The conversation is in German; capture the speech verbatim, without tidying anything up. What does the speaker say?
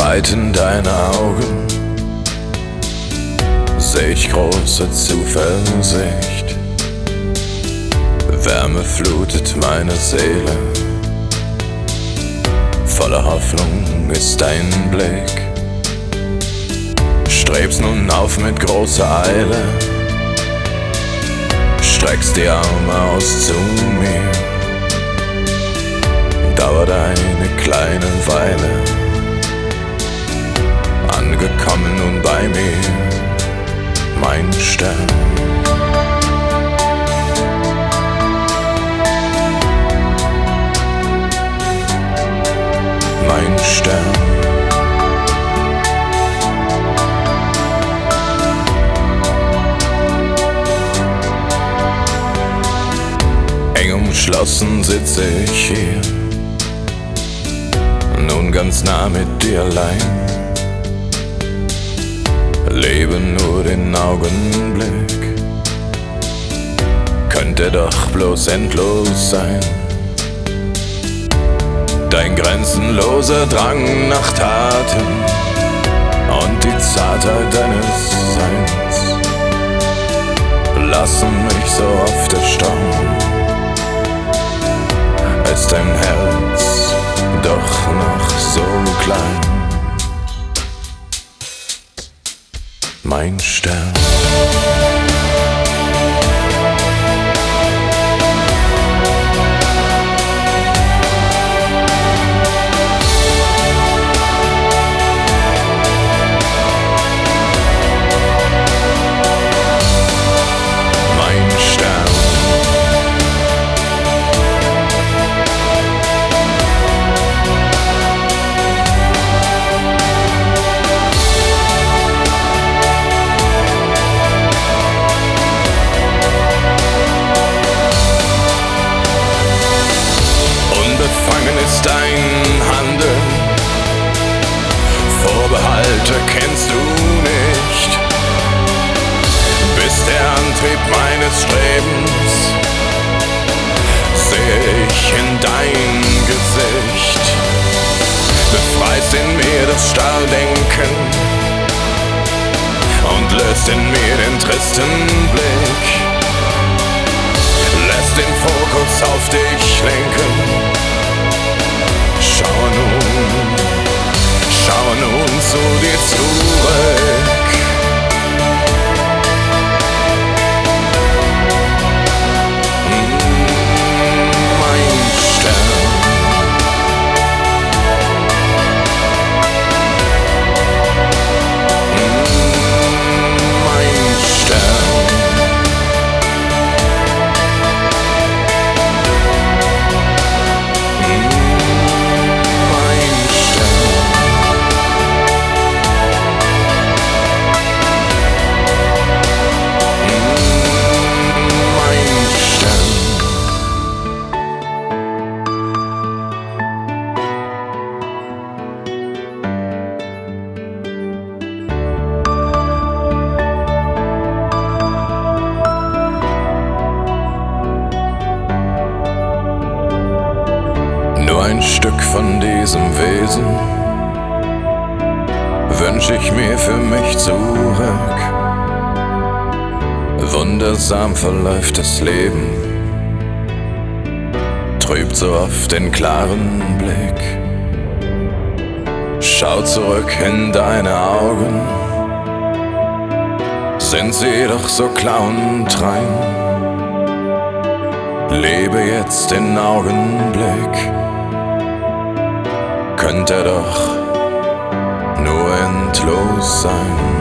Weiten deiner Augen seh ich große Zuversicht. Wärme flutet meine Seele, voller Hoffnung ist dein Blick. Strebst nun auf mit großer Eile, streckst die Arme aus zu mir. Dauert eine kleine Weile, angekommen nun bei mir, mein Stern. Mein Stern. Eng umschlossen sitze ich hier, nun ganz nah mit dir allein. Lebe nur den Augenblick, könnte doch bloß endlos sein. Dein grenzenloser Drang nach Taten und die Zartheit deines Seins lassen mich so oft erstaunen. Ist dein Herz doch noch so klein, mein Stern. Ist dein Handeln, Vorbehalte kennst du nicht, bist der Antrieb meines Strebens, sehe ich in dein Gesicht, befreist in mir das Starrdenken und löst in mir den tristen Blick, lässt den Fokus auf dich lenken. Schau nun, schau nun zu dir zurück. Mein Stern. Mein Stern. Ein Stück von diesem Wesen wünsch ich mir für mich zurück. Wundersam verläuft das Leben, trübt so oft den klaren Blick. Schau zurück in deine Augen, sind sie doch so klar und rein. Lebe jetzt den Augenblick, könnte doch nur endlos sein.